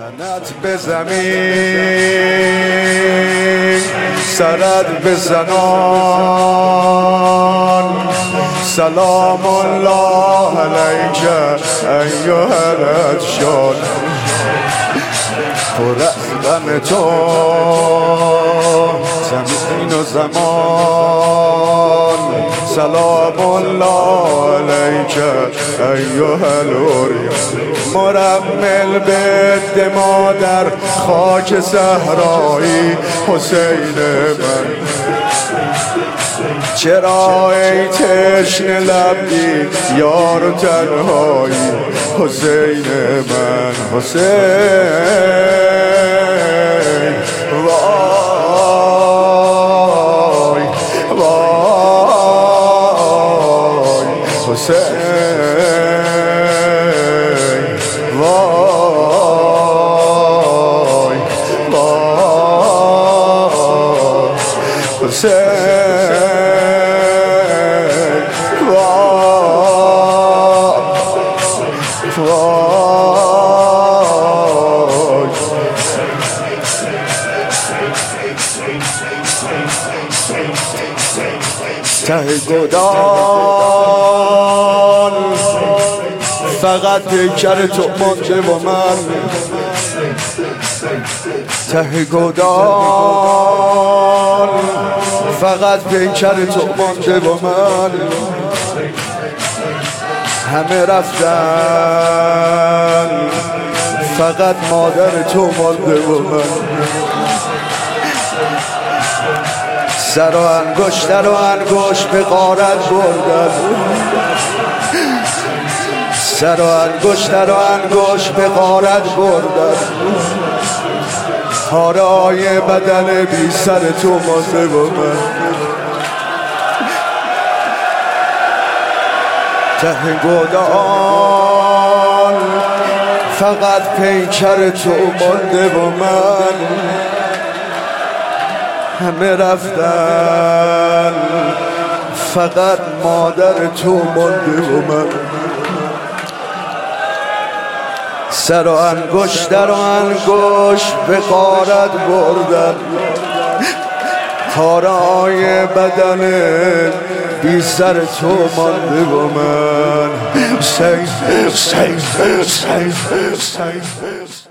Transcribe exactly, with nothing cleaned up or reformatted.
تنت به زمین سرت به زنان سلام الله علیک ایها الادشان پر از غم تو زمین و زمان سلام الله علیک ایها العریان مرمل به دما در خاک صحرایی حسین من چرا ای تشنه لبی یار و تنهایی حسین من حسین وای وای حسین وای وای حسین ته گودال فقط پیکر تو مانده و من ته گودال فقط پیکر تو مانده و من همه رفتن فقط مادر تو مانده و من سر و انگشتر و انگشت به غارت بردن سر و انگشتر و انگشت به غارت بردن پاره‌های بدن بی سر تو مانده و من ته گودال فقط پیکر تو مانده و من همه رفتن فقط مادر تو مانده و من سر و انگشتر و انگشت به غارت بردن پاره‌های بدن بی سر تو مانده و من حسین حسین حسین حسین